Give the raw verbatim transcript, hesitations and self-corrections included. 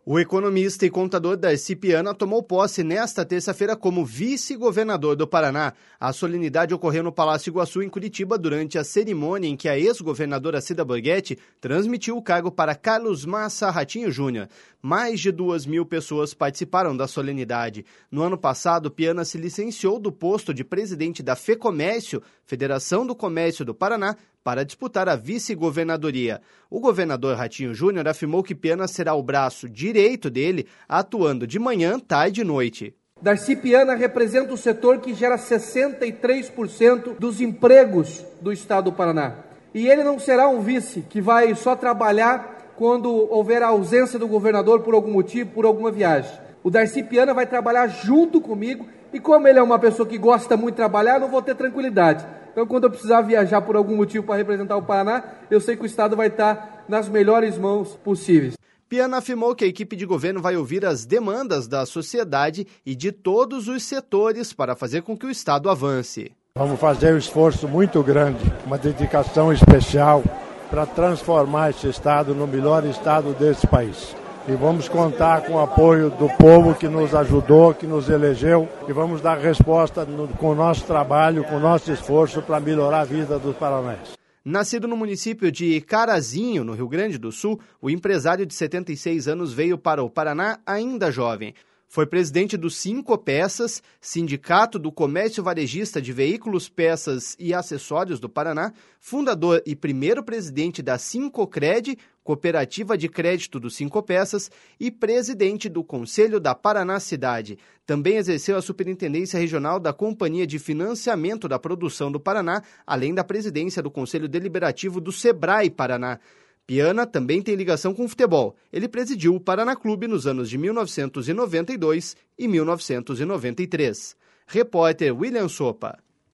O economista e contador Darcy Piana tomou posse nesta terça-feira como vice-governador do Paraná. A solenidade ocorreu no Palácio Iguaçu, em Curitiba, durante a cerimônia em que a ex-governadora Cida Borghetti transmitiu o cargo para Carlos Massa Ratinho Júnior. Mais de duas mil pessoas participaram da solenidade. No ano passado, Piana se licenciou do posto de presidente da FEComércio, Federação do Comércio do Paraná, para disputar a vice-governadoria. O governador Ratinho Júnior afirmou que Piana será o braço direito dele, atuando de manhã, tarde e noite. Darcy Piana representa o setor que gera sessenta e três por cento dos empregos do estado do Paraná. E ele não será um vice que vai só trabalhar quando houver a ausência do governador por algum motivo, por alguma viagem. O Darcy Piana vai trabalhar junto comigo e como ele é uma pessoa que gosta muito de trabalhar, não vou ter tranquilidade. Então, quando eu precisar viajar por algum motivo para representar o Paraná, eu sei que o estado vai estar nas melhores mãos possíveis. Piana afirmou que a equipe de governo vai ouvir as demandas da sociedade e de todos os setores para fazer com que o estado avance. Vamos fazer um esforço muito grande, uma dedicação especial para transformar esse estado no melhor estado desse país. E vamos contar com o apoio do povo que nos ajudou, que nos elegeu, e vamos dar resposta no, com o nosso trabalho, com o nosso esforço para melhorar a vida dos paranaenses. Nascido no município de Carazinho, no Rio Grande do Sul, o empresário de setenta e seis anos veio para o Paraná ainda jovem. Foi presidente do Cinco Peças, Sindicato do Comércio Varejista de Veículos, Peças e Acessórios do Paraná, fundador e primeiro presidente da Sincocred, Cooperativa de Crédito do Cinco Peças, e presidente do Conselho da Paraná Cidade. Também exerceu a superintendência regional da Companhia de Financiamento da Produção do Paraná, além da presidência do Conselho Deliberativo do Sebrae Paraná. Piana também tem ligação com o futebol. Ele presidiu o Paraná Clube nos anos de mil novecentos e noventa e dois e mil novecentos e noventa e três. Repórter William Sopa.